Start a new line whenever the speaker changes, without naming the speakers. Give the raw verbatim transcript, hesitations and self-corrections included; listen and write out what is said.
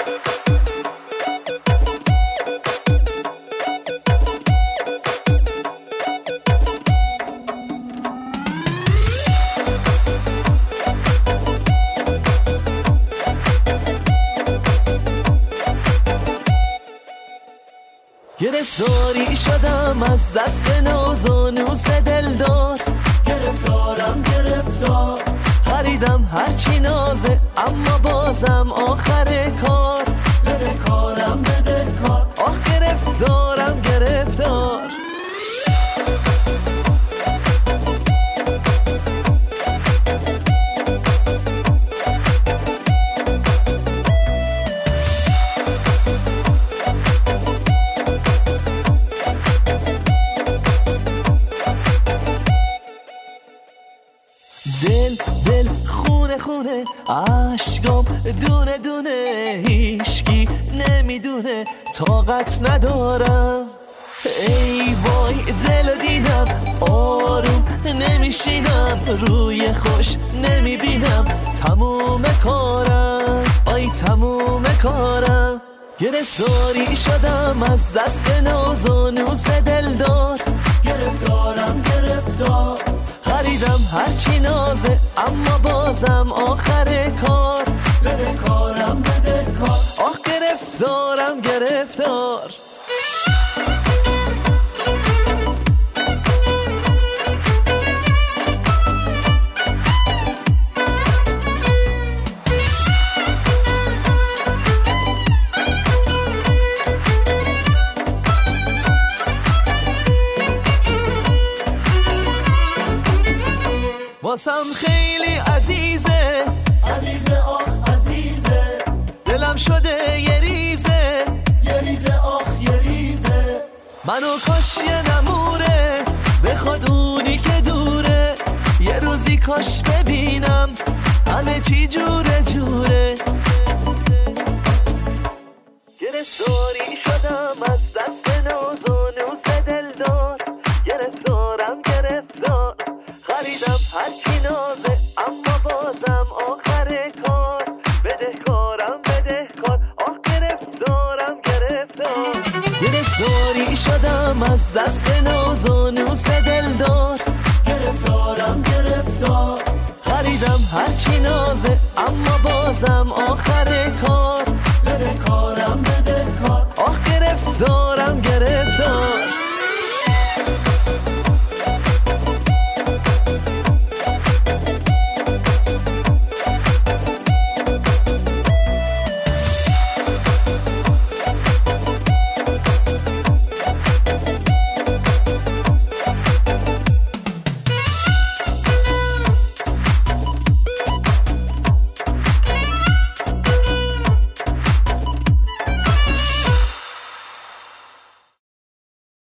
گرفتاری شدم از دست ناز و نوس دلدار، گرفتارم گرفتار، خریدم هرچی نازه اما بازم آخر کار، بده کارم بده کار، آه گرفتارم گرفتار. دل دل خونه خونه عشقام دونه دونه، هیچکی نمیدونه طاقت ندارم. ای وای دل دیدم آروم نمیشینم، روی خوش نمیبینم، تموم کارم آی تموم کارم. گرفتاری شدم از دست ناز و نوس دلدار، گرفتارم گرفتار، خریدم هرچی نازه اما بازم آخر کار، بده کارم بده کار، آه گرفتارم گرفتار. واسم خیلی عزیزه عزیزه آخ عزیزه، دلم شده یه ریزه یه ریزه آخ یه ریزه، منو کاش یه نموره بخواد اونی که دوره، یه روزی کاش ببینم همه چی جوره جوره. گرفتاری شدم از دست ناز و نوس دلدار، گرفتارم گرفتار، خریدم هرچی نازه اما بازم آخر کار، بده کارم بده کار، آه گرفتارم گرفتار. گرفتاری شدم از دست ناز و نوس دلدار، گرفتارم گرفتار، خریدم هرچی نازه اما بازم آخر